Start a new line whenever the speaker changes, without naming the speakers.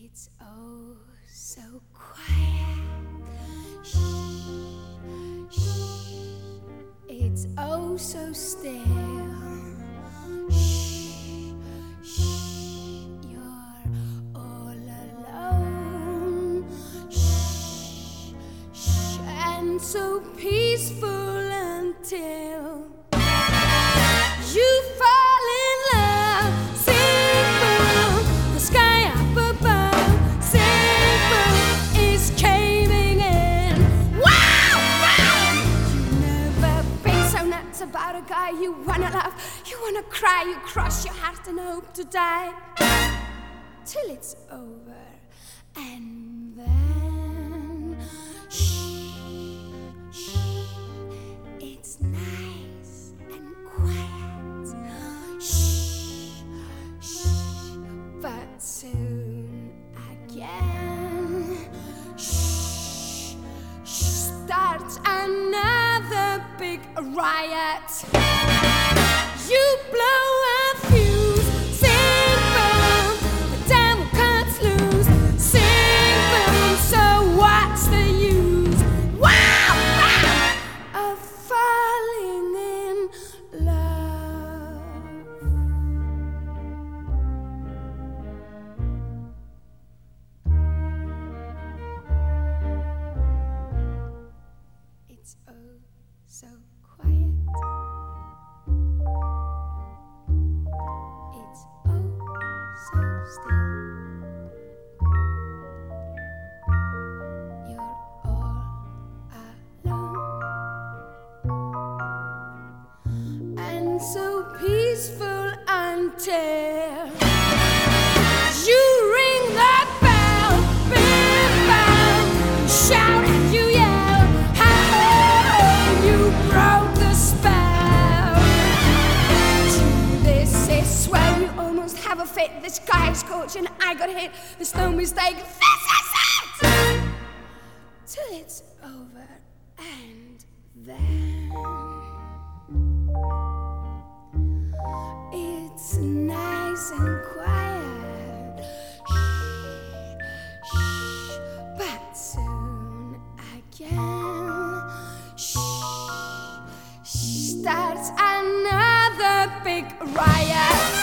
It's oh so quiet. Shh, shh. It's oh so still. Shh, shh. You're all alone. Shh, shh. And so peaceful until you fall in love. Sing boom, the sky up above. Sing boom is caving in. Wow, wow. You never been so nuts about a guy you wanna love. You wanna cry, you cross your heart and hope to die till it's over. And then shh, shh. It's nice and quiet. Shh, shh. But soon again, shh, shh. Starts another big riot. You blow a fuse. Sing boom, the devil cuts loose. Sing boom, so what's the use? Wow, wow, of falling in love. It's oh so quiet. It's oh so still. You're all alone and so peaceful until you ring that bell. Big bell. You shout and you yell. How you broke the spell. To this is swell. You almost have a fit. This guy is coach and I got hit. There's no mistake. This is it. Till it's over and then it's nice and quiet. Shh, shh. But soon again, shh, shh. Starts another big riot.